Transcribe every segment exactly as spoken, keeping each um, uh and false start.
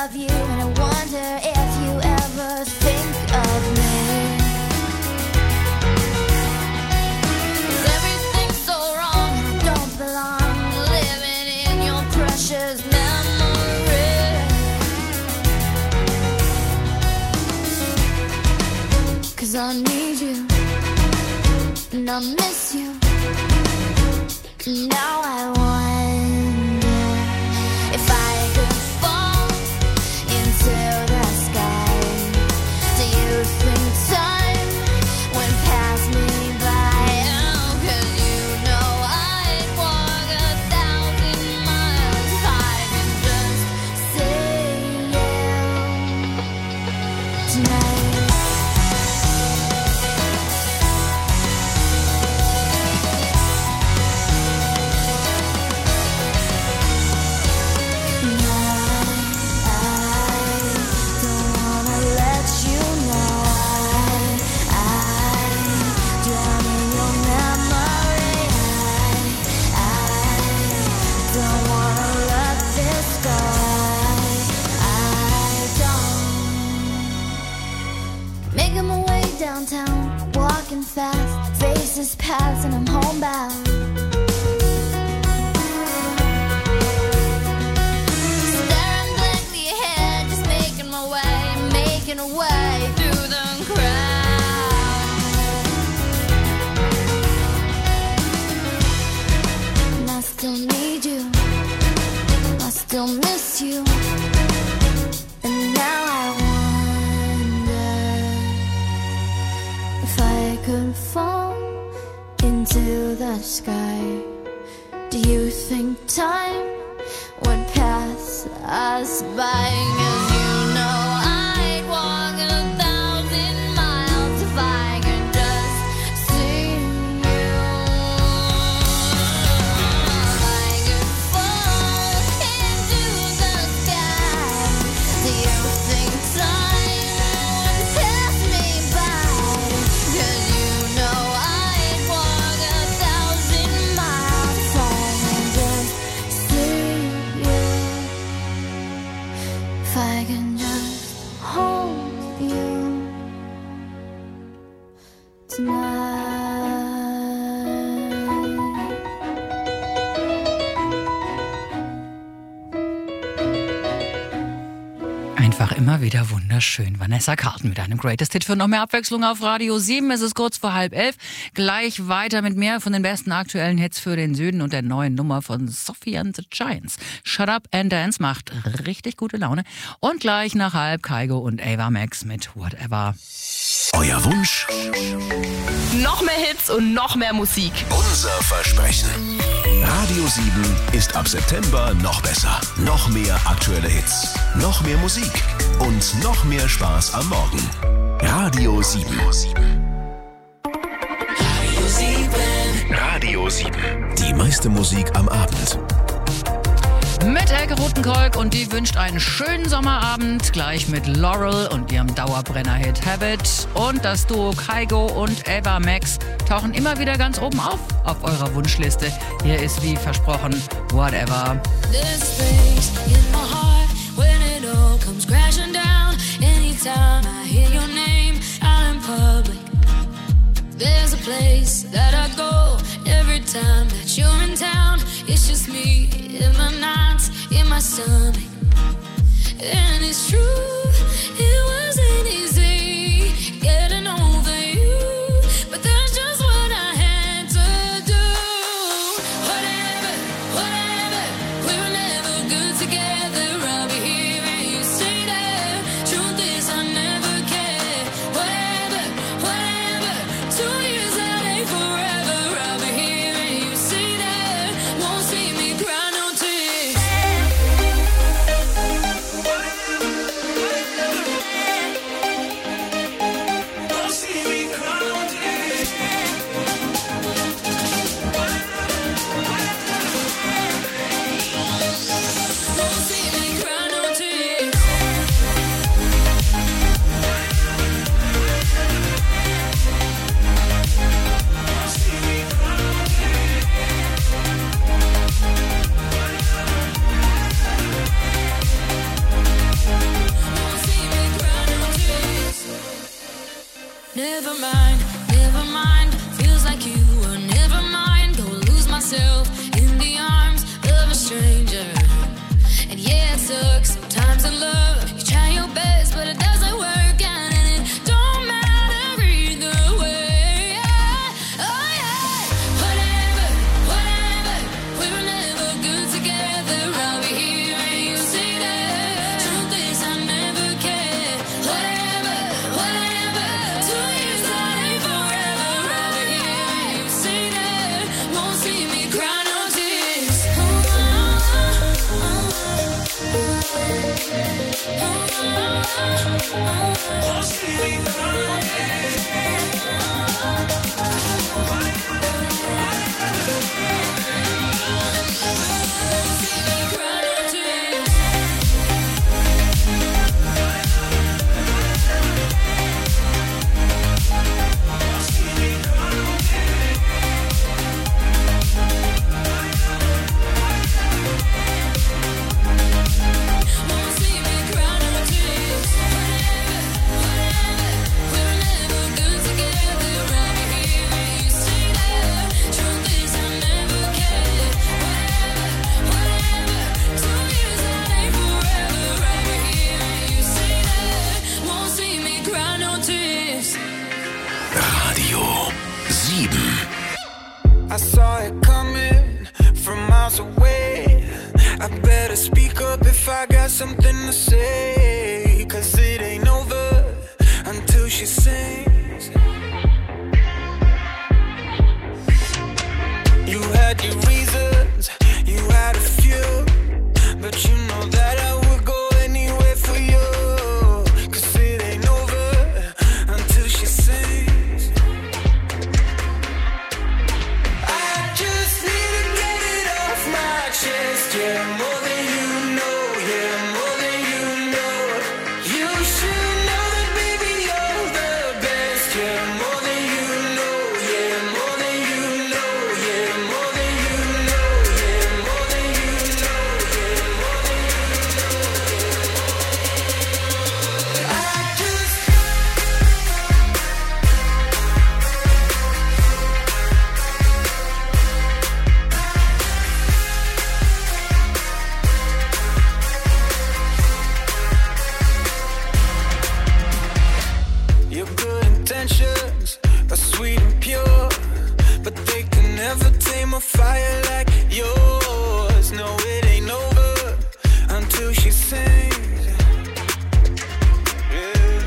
of you, and I wonder if you ever think of me. 'Cause everything's so wrong, and I don't belong living in your precious memory. 'Cause I need you, and I miss you. Now I wonder if I could fall into the sky. Do you think time would pass me by? Oh, 'cause you know I'd walk a thousand miles if I could just see you tonight. Downtown, walking fast, faces pass and I'm homebound. Staring blankly ahead, just making my way, making a way through the crowd. And I still need you, I still miss you. And now I could fall into the sky. Do you think time would pass us by? 'Cause you know I'd walk a thousand miles if I could just see you. I could fall into the sky. Do you think time would pass me by? 'Cause you know I'd walk a thousand miles if I could just see you. If I can just hold you tonight. Einfach immer wieder wunderschön. Vanessa Carlton mit einem Greatest Hit für noch mehr Abwechslung auf Radio sieben. Es ist kurz vor halb elf. Gleich weiter mit mehr von den besten aktuellen Hits für den Süden und der neuen Nummer von Sophie and the Giants. Shut Up and Dance macht richtig gute Laune. Und gleich nach halb Kygo und Ava Max mit Whatever. Euer Wunsch? Noch mehr Hits und noch mehr Musik. Unser Versprechen. Radio sieben ist ab September noch besser. Noch mehr aktuelle Hits, noch mehr Musik und noch mehr Spaß am Morgen. Radio sieben. Radio sieben. Radio sieben. Die meiste Musik am Abend. Mit Elke Rotenkolk und die wünscht einen schönen Sommerabend. Gleich mit Laurel und ihrem Dauerbrenner-Hit Habit. Und das Duo Kygo und Ava Max tauchen immer wieder ganz oben auf auf eurer Wunschliste. Hier ist wie versprochen Whatever. This place in my heart when it all comes crashing down. Anytime I hear your name out in public, there's a place that I go every time that you're in town. It's just me in my nights, in my stomach. And it's true, it wasn't easy getting over you, but that's just what I had to do. Whatever, whatever, we were never good together. I'll be here and you stay there. Truth is I never cared. Whatever, whatever, two years that ain't forever. I'll be here and you stay there. Won't see me cry no tears. Won't see me cry no tears. Won't see me Something to say, 'cause it ain't over until she sings. You had your reasons, you had a few, but you know that I would go anywhere for you. 'Cause it ain't over until she sings. I just need to get it off my chest, yeah, more than you know. Fire like yours, no, it ain't over until she sings. Yeah.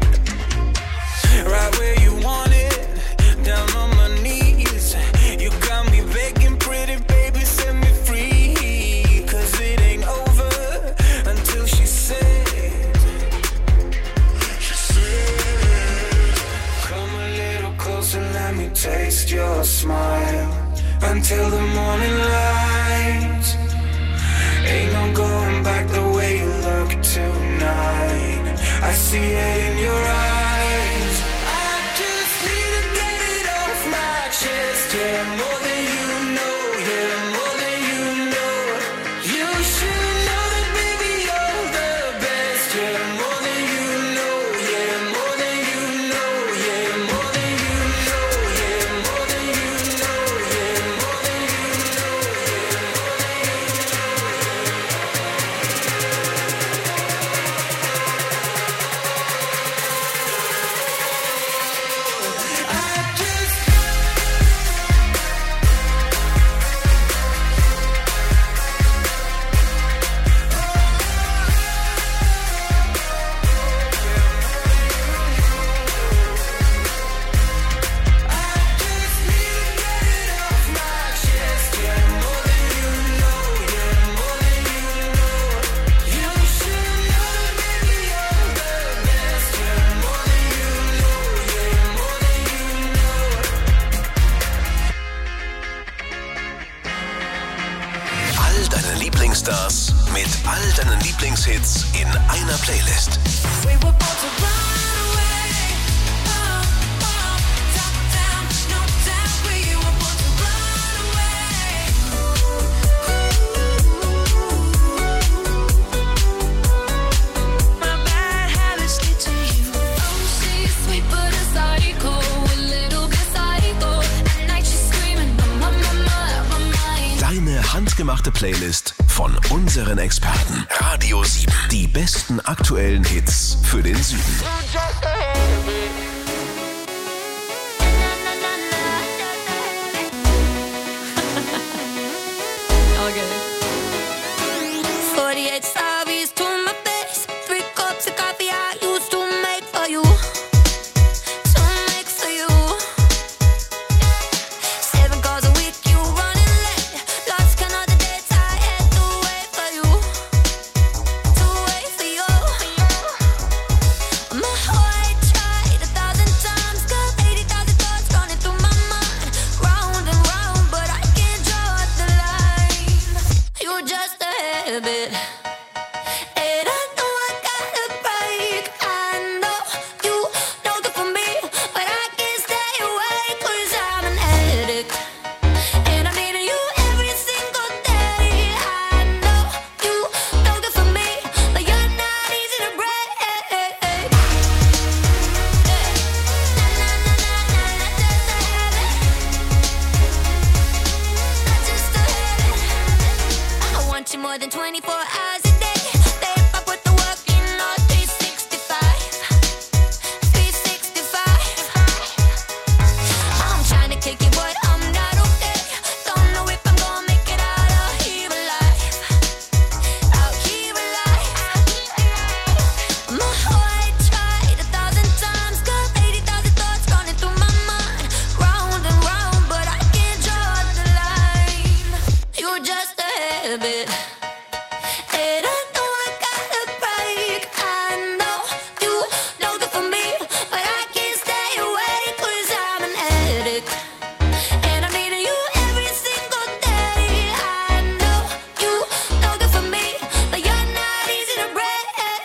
Right where you want it, down on my knees. You got me begging, pretty baby, set me free. 'Cause it ain't over until she sings. She sings. Come a little closer, let me taste your smile. Until the morning light, ain't no going back the way you look tonight. I see it in your eyes. I just need to get it off my chest, yeah, more than you know, yeah, more than you know. You should know that, baby, you're the best, yeah, more than you know, yeah, more than you know, yeah, more than you know, yeah, more than you know, yeah. Stars mit all deinen Lieblingshits in einer Playlist. We were born to run away. Oh, oh, top down, no doubt. We were born to run away. My bad habits lead to you. Oh, she's sweet but a psycho, a little bit psycho. At night she's screaming, my, my, my, my mind. Deine handgemachte Playlist von unseren Experten. Radio sieben. Die besten aktuellen Hits für den Süden. forty-eight Stavies to my face. Three cups of coffee I used to make for you. To make for you. Seven calls a week, you running late. Lost count of the dates I had to wait for you. To wait for you. habit. And I know I gotta break. I know you know good for me, but I can't stay away 'cause I'm an addict. And I'm needing you every single day. I know you know good for me, but you're not easy to break. You more than twenty-four hours a day. If I put the work in all three sixty-five, three sixty-five. I'm trying to kick it, but I'm not okay. Don't know if I'm gonna make it out of here alive, out here alive. My heart tried a thousand times, got eighty thousand thoughts running through my mind, round and round, but I can't draw the line. You're just a habit. And I know I gotta break. I know you know good for me, but I can't stay away 'cause I'm an addict. And I'm needing you every single day. I know you know good for me, but you're not easy to break.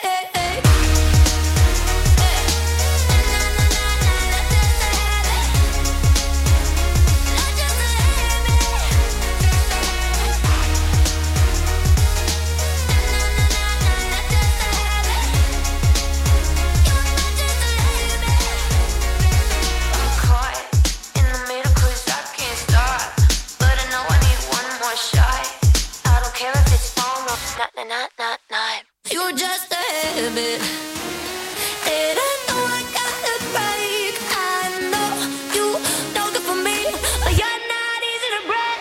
You're just a habit. And I know I gotta break. I know you know good for me, but you're not easy to break.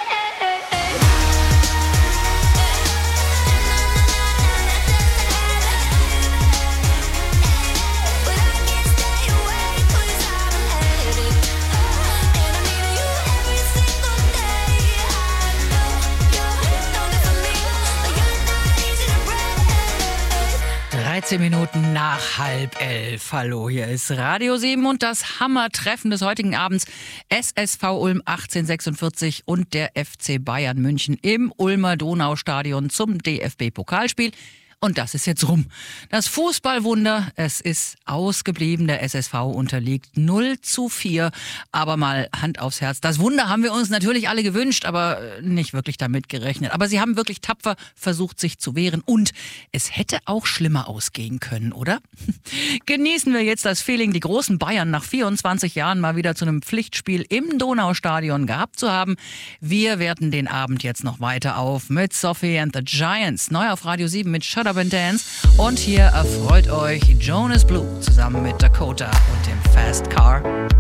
But I can't stay away 'cause I'm an addict. And I'm needing you every single day. I know you know good for me, but you're not easy to break. dreizehn Minuten nach halb elf. Hallo, hier ist Radio sieben und das Hammertreffen des heutigen Abends. S S V Ulm achtzehnhundertsechsundvierzig und der F C Bayern München im Ulmer Donaustadion zum D F B-Pokalspiel. Und das ist jetzt rum. Das Fußballwunder, es ist ausgeblieben. Der S S V unterliegt null zu vier. Aber mal Hand aufs Herz. Das Wunder haben wir uns natürlich alle gewünscht, aber nicht wirklich damit gerechnet. Aber sie haben wirklich tapfer versucht, sich zu wehren. Und es hätte auch schlimmer ausgehen können, oder? Genießen wir jetzt das Feeling, die großen Bayern nach vierundzwanzig Jahren mal wieder zu einem Pflichtspiel im Donaustadion gehabt zu haben. Wir werten den Abend jetzt noch weiter auf mit Sophie and the Giants. Neu auf Radio sieben mit Shut Up and Dance. Und hier erfreut euch Jonas Blue zusammen mit Dakota und dem Fast Car.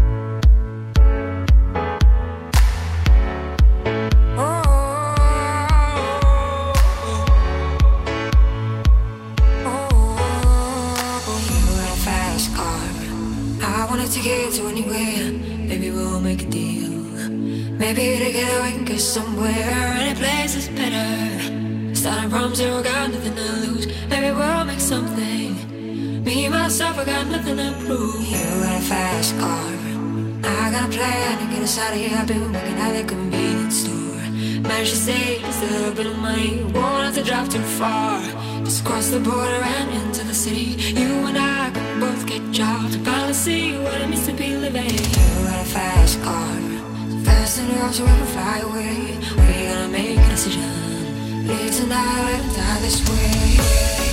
To get to anywhere, maybe we'll make a deal. Maybe together we can get somewhere. Any place is better. Starting from zero, got nothing to lose. Maybe we'll make something. Me, myself, I got nothing to prove. You got a fast car. I got a plan to get us out of here. I've been working at a convenience store. Managed to save just a little bit of money. Won't have to drive too far. Just cross the border and into the city. You and I can both get jobs and finally see what it means to be living. You got a fast car, so fast enough so we can fly away. We're gonna make a decision. Live tonight, die this way.